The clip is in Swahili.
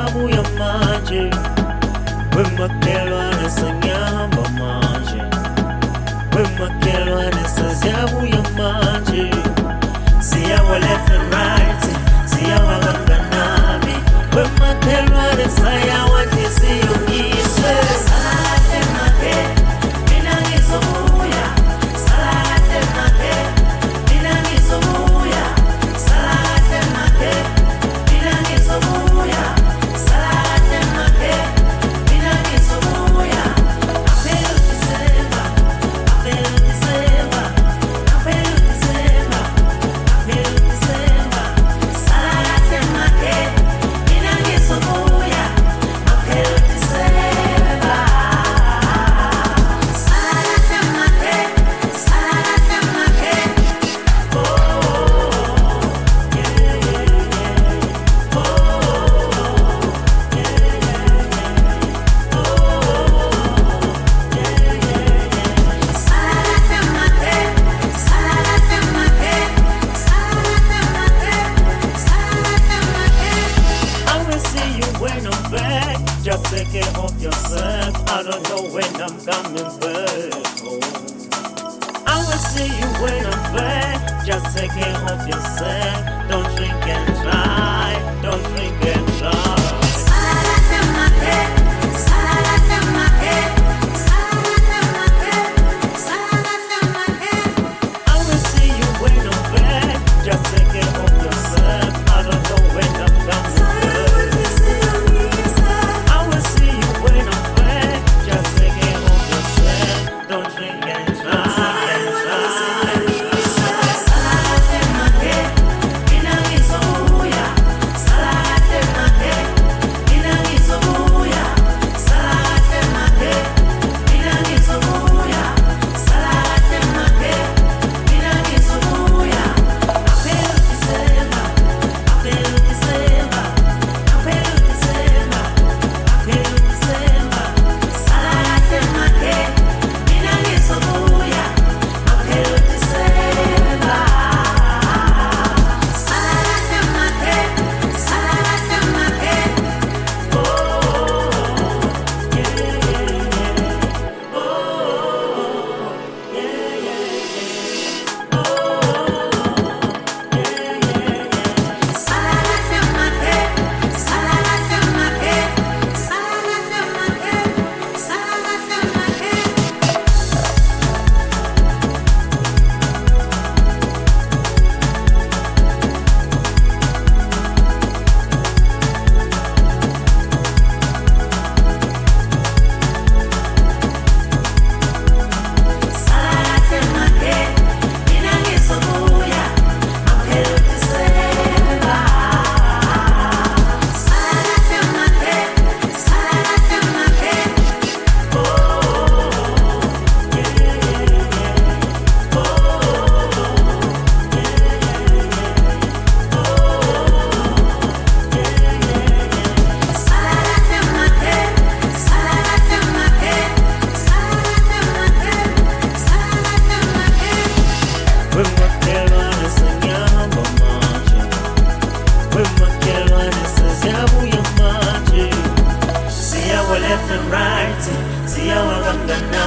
seziyabuya manje wemakelwane senyamba manje wemakelwane seziyabuya manje siyawa left and right siyawa kanganami wemakelwane sayawa tisiyungise salate make mina ngizobuya salate make mina ngizobuya salate make mina ngizobuya salate make mina ngizobuya apelo December apelo December apelo December apelo December salate make mina ngizobuya apelo December salate make oh yeah yeah yeah oh I will see you when I'm back. Just take care of yourself. I don't know when I'm coming back home. I will see you when I'm back. Just take care of yourself. Don't drink and drive. Don't drink and drive. I will see you when I'm back. Just take care of yourself. I don't know when I'm coming back. I will see you when I'm back. Just take care of yourself. Don't drink and drive. Left and right, see how I'm gonna